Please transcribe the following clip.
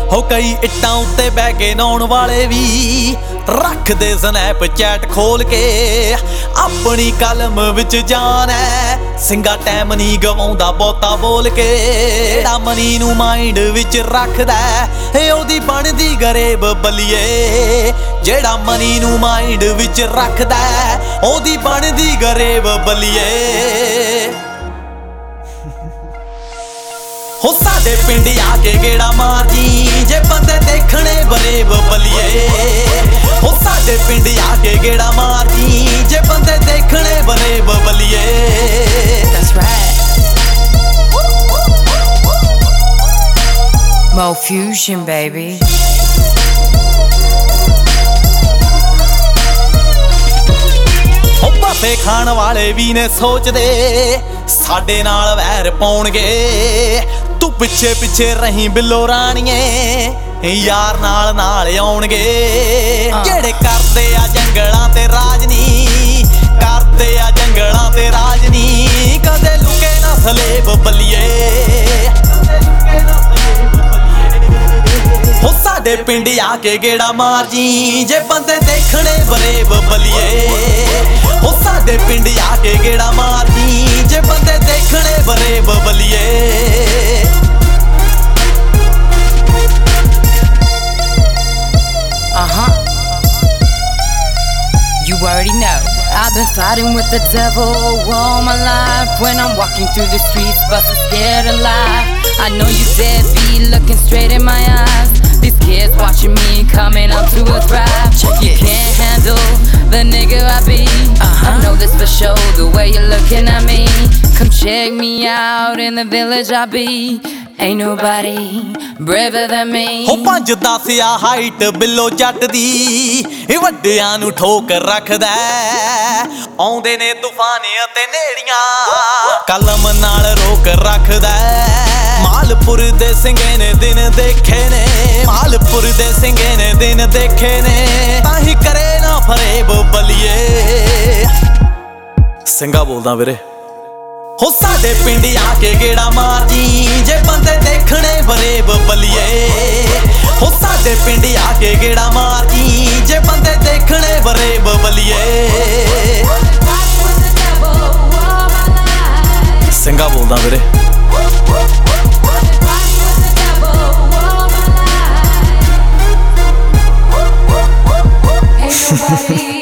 ਹੋ ਕਈ ਇੱਟਾਂ ਉੱਤੇ ਬਹਿ ਕੇ ਨਹਾਉਣ ਵਾਲੇ ਵੀ ਰੱਖਦੇ ਸਨੈਪਚੈਟ ਖੋਲ ਕੇ। ਆਪਣੀ ਕਲਮ ਵਿੱਚ ਜਾਨ ਹੈ, ਸਿੰਘਾ ਟਾਈਮ ਨਹੀਂ ਗਵਾਉਂਦਾ ਬਹੁਤਾ ਬੋਲ ਕੇ। ਜਿਹੜਾ ਮਨੀ ਨੂੰ ਮਾਈਂਡ ਵਿੱਚ ਰੱਖਦਾ ਏ ਉਹਦੀ ਬਣਦੀ ਗਰੀਬ ਬਲੀਏ। ਜਿਹੜਾ ਮਨੀ ਨੂੰ ਮਾਈਂਡ ਵਿੱਚ ਰੱਖਦਾ ਉਹਦੀ ਬਣਦੀ ਗਰੀਬ ਬਲੀਏ। ਹੋ ਸਾਡੇ ਪਿੰਡ ਆ ਕੇ ਗੇੜਾ ਮਾਰ ਜੀ ਜੇ ਬੰਦੇ ਦੇਖਣੇ ਬਰੇਬ ਬਲੀਏ। ਹੋ ਸਾਡੇ ਪਿੰਡ ਆ ਕੇ ਗੇੜਾ ਮਾਰ ਜੀ ਜੇ ਬੰਦੇ ਦੇਖਣੇ ਬਰੇਬ ਬਲੀਏ। That's right. Mo Fusion, baby. ਹੋ ਪਾਸੇ ਖਾਣ ਵਾਲੇ ਵੀ ਨੇ ਸੋਚਦੇ ਸਾਡੇ ਨਾਲ ਵੈਰ ਪਾਉਣਗੇ। ਤੂੰ ਪਿੱਛੇ ਪਿੱਛੇ ਰਹੀਂ ਬਿੱਲੋ ਰਾਣੀਏ, ਯਾਰ ਨਾਲ ਆਉਣਗੇ। ਜਿਹੜੇ ਕਰਦੇ ਆ ਜੰਗਲਾਂ ਤੇ ਰਾਜ ਨੀ, ਕਰਦੇ ਆ ਜੰਗਲਾਂ ਤੇ ਰਾਜ ਨੀ, ਕਦੇ ਲੁਕੇ ਨਾ ਸਲੇਬ ਬਲੀਏ। ਹੋ ਸਾਡੇ ਪਿੰਡ ਆ ਕੇ ਗੇੜਾ ਮਾਰ ਜੀ ਜੇ ਬੰਦੇ ਦੇਖਣੇ ਬਰੇਬ ਬਲੀਏ। ਹੋ ਸਾਡੇ ਪਿੰਡ ਆ ਕੇ ਗੇੜਾ ਮਾਰ ਜੀ ਜੇ ਬੰਦੇ ਦੇਖਣੇ ਬਰੇਬ ਬਲੀਏ। You already know. I've been fighting with the devil all my life. When I'm walking through the streets, bustin' scared alive. I know you deadbeat, looking straight in my eyes. These kids watching me coming up to a thrive. You can't handle the nigga I be. I know this for sure, the way you're looking at me. Come check me out in the village I be. Ain't nobody braver than me. ਹੋ 5-10 ਆ height ਬਿੱਲੋ ਜੱਟ ਦੀ, ਇਹ ਵੱਡਿਆਂ ਨੂੰ ਠੋਕ ਰੱਖਦਾ। ਆਉਂਦੇ ਨੇ ਤੂਫਾਨ ਅਤੇ ਨੇੜੀਆਂ, ਕਲਮ ਨਾਲ ਰੋਕ ਰੱਖਦਾ। ਮਾਲਪੁਰ ਦੇ ਸਿੰਘੇ ਨੇ ਦਿਨ ਦੇਖੇ ਨੇ, ਮਾਲਪੁਰ ਦੇ ਸਿੰਘੇ ਨੇ ਦਿਨ ਦੇਖੇ ਨੇ, ਤਾਂ ਹੀ ਕਰੇ ਨਾ ਫਰੇਬ ਬਲੀਏ। ਸਿੰਘਾ ਬੋਲਦਾ ਵੀਰੇ। ਹੋ ਸਾਡੇ ਪਿੰਡ ਆ ਕੇ ਗੇੜਾ ਮਾਰ ਜੀ ਜੇ ਬੰਦੇ ਦੇਖਣੇ ਬਰੇਬ ਬਲੀਏ। ਹੋ ਸਾਡੇ ਪਿੰਡ ਆ ਕੇ ਗੇੜਾ ਮਾਰ ਜੀ ਜੇ ਬੰਦੇ ਦੇਖਣੇ ਬਰੇਬ ਬਲੀਏ। ਸਿੰਘਾ ਬੋਲਦਾ ਵੀਰੇ। Ain't nobody